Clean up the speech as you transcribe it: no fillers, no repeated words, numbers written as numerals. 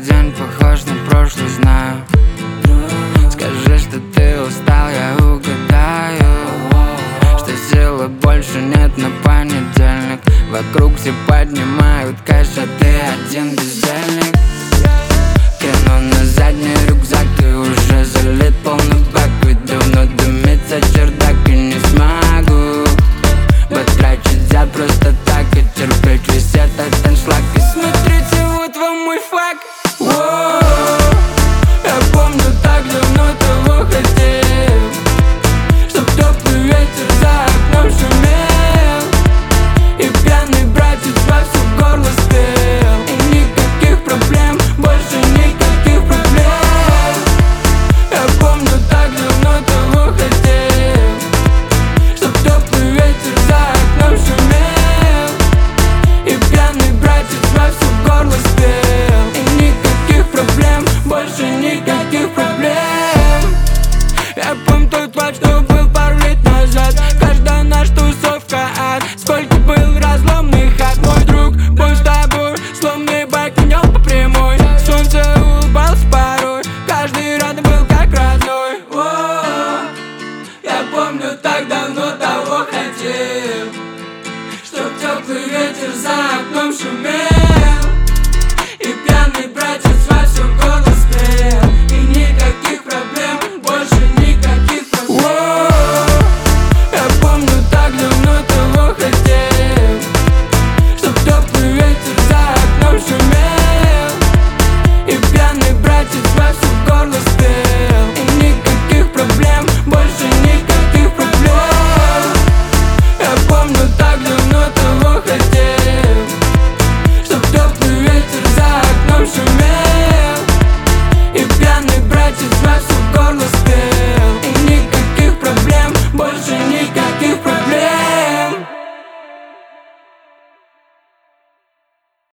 день похож на прошлый, знаю. Скажи, что ты устал, я угадаю, что силы больше нет на понедельник. Вокруг все поднимают кэш, а ты один бездельник. Кину на задний рюкзак, ты уже залит полный бак. Ведь давно дымится чердак и не смогу потрачить взять просто так и терпеть весь этот аншлаг. И смотрите, вот вам мой факт. Я помню, так давно того хотел, чтоб теплый ветер за окном шумел, и пьяный братец во всё горло спел. И никаких проблем, больше никаких проблем. Я помню, так давно того хотел, чтоб теплый ветер за окном шумел, и пьяный братец во всё горло спел. И никаких проблем, больше никаких проблем. Я помню тот факт, что был пару лет назад. Каждая наша тусовка ад. Сколько был разломных хат. Мой друг был с тобой, словно байк на нем по прямой. Солнце улыбалось порой, каждый рядом был как родной. Я помню, так давно того хотел, чтоб теплый ветер за окном шумел,